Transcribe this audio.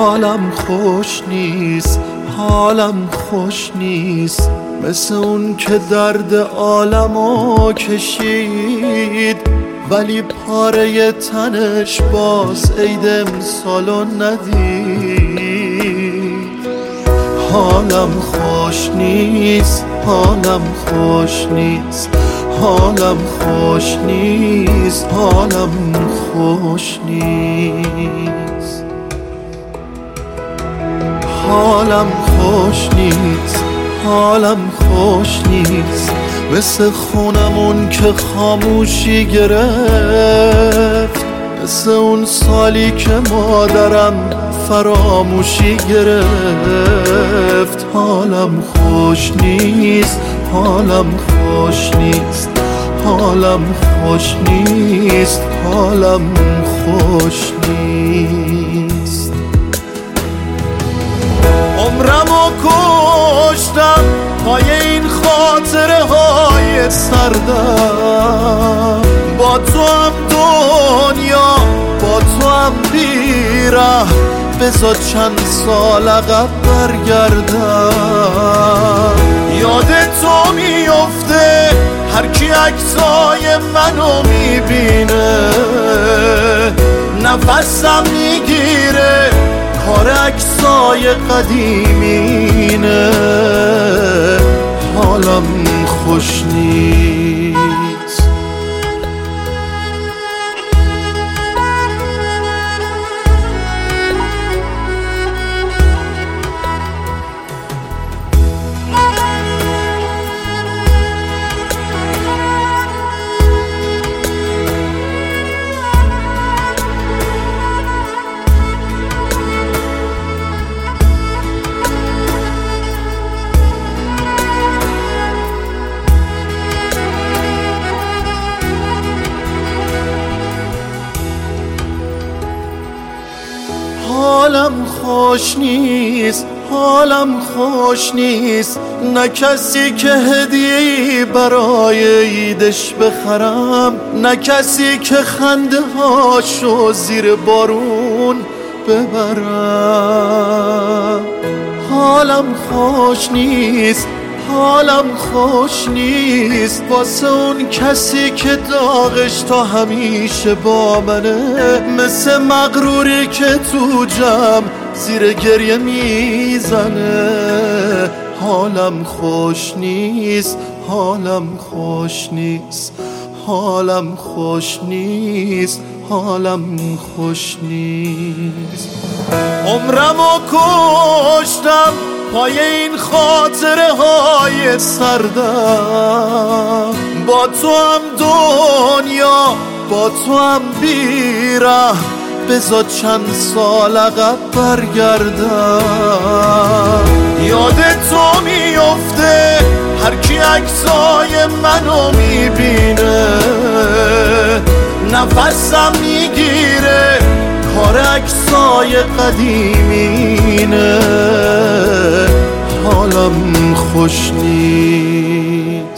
حالم خوش نیست، حالم خوش نیست، مثل اون که درد عالمو کشید ولی پاره تنش باز عید امسالو ندید. حالم خوش نیست، حالم خوش نیست، حالم خوش نیست، حالم خوش نیست، حالم خوش نیست، حالم خوش نیست، مثل خونمون که خاموشی گرفت، مثل اون سالی که مادرم فراموشی گرفت. حالم خوش نیست، حالم خوش نیست، حالم خوش نیست، حالم خوش نیست. عمرمو کشتم پای این خاطره های سردم، با تو هم دنیا، با تو هم بیره، بذار چند سال عقب برگردم. یاد تو میفته هر کی عکسای منو میبینه، نفسم میگیره کار عکسای قدیمینه. حالم خوش نیست. حالم خوش نیست، حالم خوش نیست، نه کسی که هدیه‌ای برای عیدش بخرم، نه کسی که خنده هاشو زیر بارون ببرم. حالم خوش نیست، حالم خوش نیست، واسه اون کسی که داغش تا همیشه با منه، مثل مغروری که تو جمع زیر گریه میزنه. حالم خوش نیست، حالم خوش نیست، حالم خوش نیست، حالم خوش نیست. عمرمو کشتم پای این خاطره های سردم، با تو هم دنیا، با تو هم بیره، بذار چند سال عقب برگردم. یاد تو میفته هر کی عکسای منو میبینه، نفسم میگیره کار عکسای قدیمینه. حالم خوش نیست.